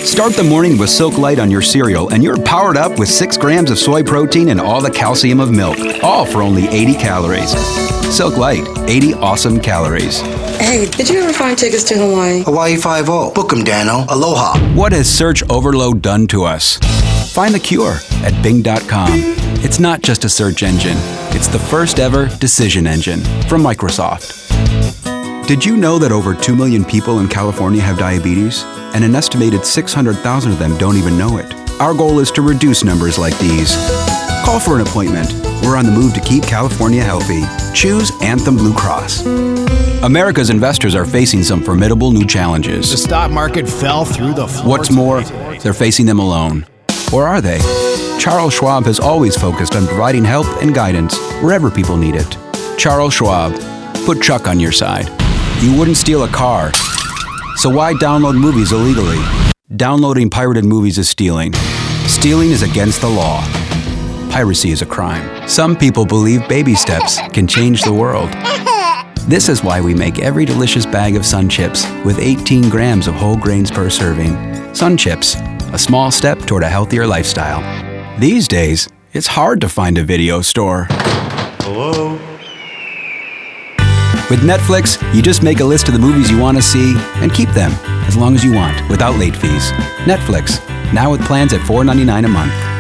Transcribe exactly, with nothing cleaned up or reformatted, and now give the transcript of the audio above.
Start the morning with Silk Light on your cereal, and you're powered up with six grams of soy protein and all the calcium of milk, all for only eighty calories. Silk Light, eighty awesome calories. Hey, did you ever find tickets to Hawaii? Hawaii five oh. Book 'em, Dano. Aloha. What has search overload done to us? Find the cure at Bing dot com. It's not just a search engine. It's the first ever decision engine from Microsoft. Did you know that over two million people in California have diabetes? And an estimated six hundred thousand of them don't even know it. Our goal is to reduce numbers like these. Call for an appointment. We're on the move to keep California healthy. Choose Anthem Blue Cross. America's investors are facing some formidable new challenges. The stock market fell through the floor. What's more, they're facing them alone. Or are they? Charles Schwab has always focused on providing help and guidance wherever people need it. Charles Schwab. Put Chuck on your side. You wouldn't steal a car. So why download movies illegally? Downloading pirated movies is stealing. Stealing is against the law. Piracy is a crime. Some people believe baby steps can change the world. This is why we make every delicious bag of Sun Chips with eighteen grams of whole grains per serving. Sun Chips, a small step toward a healthier lifestyle. These days, it's hard to find a video store. Hello? With Netflix, you just make a list of the movies you want to see and keep them as long as you want without late fees. Netflix, now with plans at four dollars and ninety-nine cents a month.